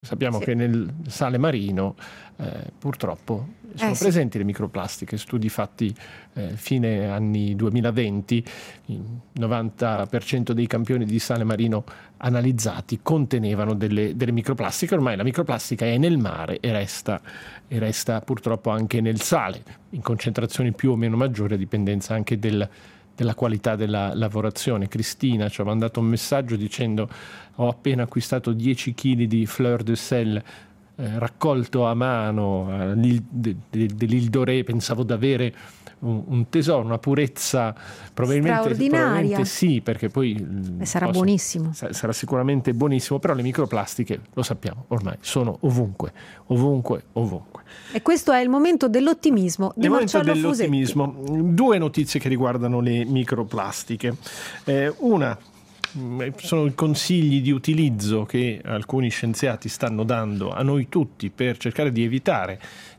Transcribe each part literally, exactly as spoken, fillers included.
Sappiamo Sì. che nel sale marino eh, purtroppo sono Eh, sì. presenti le microplastiche. Studi fatti eh, fine anni duemilaventi, il novanta per cento dei campioni di sale marino analizzati contenevano delle, delle microplastiche. Ormai la microplastica è nel mare e resta, e resta purtroppo anche nel sale, in concentrazioni più o meno maggiori, a dipendenza anche del della qualità della lavorazione. Cristina ci ha mandato un messaggio dicendo: ho appena acquistato dieci chili di fleur de sel eh, raccolto a mano eh, l'Île de, de, dell'Île d'Orée, pensavo di avere un, un tesoro, una purezza probabilmente, straordinaria. probabilmente sì, perché poi E sarà posso- buonissimo. sa- sarà sicuramente buonissimo, però le microplastiche, lo sappiamo, ormai sono ovunque, ovunque, ovunque. E questo è il momento dell'ottimismo di Nel momento Marcello Fusetti. dell'ottimismo, due notizie che riguardano le microplastiche. Eh, una mh, sono i consigli di utilizzo che alcuni scienziati stanno dando a noi tutti per cercare di evitare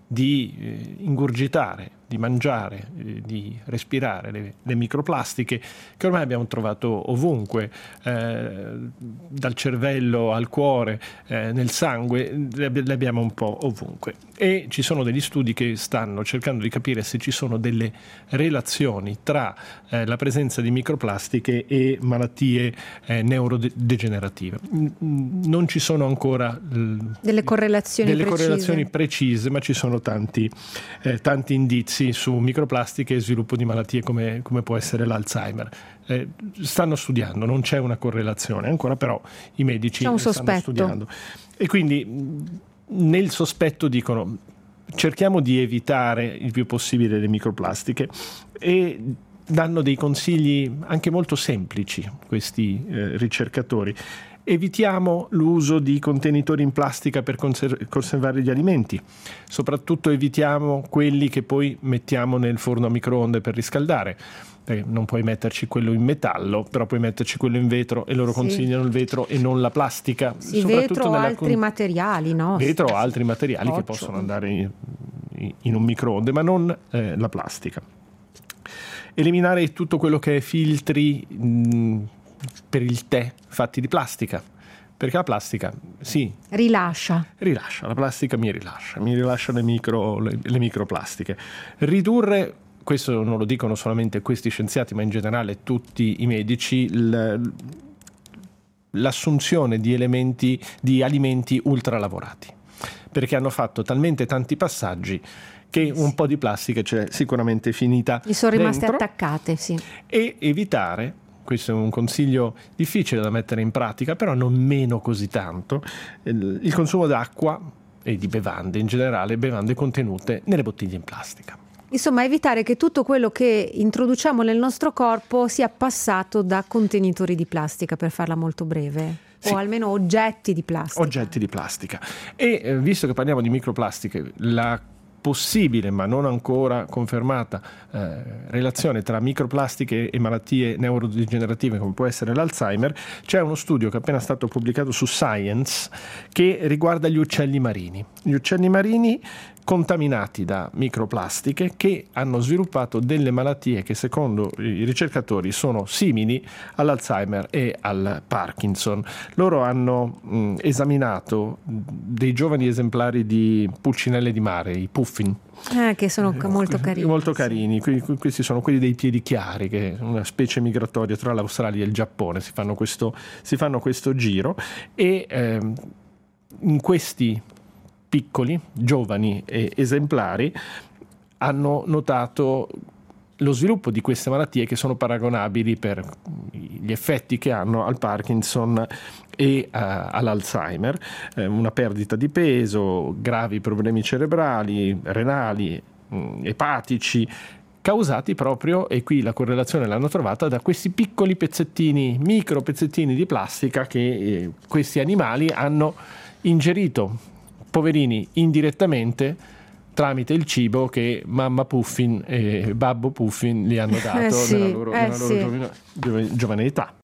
di eh, ingurgitare, di mangiare, eh, di respirare le, le microplastiche che ormai abbiamo trovato ovunque, eh, dal cervello al cuore, eh, nel sangue, le, abbi- le abbiamo un po' ovunque. E ci sono degli studi che stanno cercando di capire se ci sono delle relazioni tra eh, la presenza di microplastiche e malattie eh, neurodegenerative. Mm, Non ci sono ancora eh, Delle correlazioni delle precise. correlazioni precise, ma ci sono tanti, eh, tanti indizi su microplastiche e sviluppo di malattie come, come può essere l'Alzheimer. Eh, stanno studiando, non c'è una correlazione ancora, però i medici C'è un stanno sospetto. studiando. E quindi mh, nel sospetto dicono: cerchiamo di evitare il più possibile le microplastiche, e danno dei consigli anche molto semplici questi eh, ricercatori. Evitiamo l'uso di contenitori in plastica per conser- conservare gli alimenti, soprattutto evitiamo quelli che poi mettiamo nel forno a microonde per riscaldare. Eh, non puoi metterci quello in metallo, però puoi metterci quello in vetro, e loro Sì. consigliano il vetro e non la plastica. Sì, soprattutto vetro o nella altri con- materiali, no? vetro o altri materiali che Occio. possono andare in, in un microonde, ma non eh, la plastica. Eliminare tutto quello che è filtri mh, per il tè fatti di plastica, perché la plastica, sì, Rilascia. rilascia, la plastica mi rilascia, mi rilascia le, micro, le, le microplastiche. Ridurre, questo non lo dicono solamente questi scienziati, ma in generale tutti i medici, l- l'assunzione di elementi, di alimenti ultralavorati, perché hanno fatto talmente tanti passaggi che un po' di plastica c'è sicuramente finita Mi sono rimaste dentro. attaccate, sì. E evitare, questo è un consiglio difficile da mettere in pratica, però non meno così tanto, il il consumo d'acqua e di bevande in generale, bevande contenute nelle bottiglie in plastica. Insomma, evitare che tutto quello che introduciamo nel nostro corpo sia passato da contenitori di plastica, per farla molto breve. Sì. O almeno oggetti di plastica. Oggetti di plastica. E eh, visto che parliamo di microplastiche, la possibile ma non ancora confermata eh, relazione tra microplastiche e malattie neurodegenerative come può essere l'Alzheimer, c'è uno studio che è appena stato pubblicato su Science che riguarda gli uccelli marini. Gli uccelli marini contaminati da microplastiche che hanno sviluppato delle malattie che secondo i ricercatori sono simili all'Alzheimer e al Parkinson. Loro hanno mh, esaminato dei giovani esemplari di pulcinelle di mare, i puffin. Eh, che sono molto carini. Molto sì. carini. Que- Questi sono quelli dei piedi chiari, che è una specie migratoria tra l'Australia e il Giappone. Si fanno questo, si fanno questo giro, e ehm, in questi piccoli, giovani e esemplari hanno notato lo sviluppo di queste malattie che sono paragonabili per gli effetti che hanno al Parkinson e uh, all'Alzheimer, eh, una perdita di peso, gravi problemi cerebrali, renali, mh, epatici, causati proprio, e qui la correlazione l'hanno trovata, da questi piccoli pezzettini, micro pezzettini di plastica che eh, questi animali hanno ingerito, poverini, indirettamente, tramite il cibo che mamma Puffin e babbo Puffin gli hanno dato Eh sì, nella loro, eh nella loro sì. giovane- giovane età.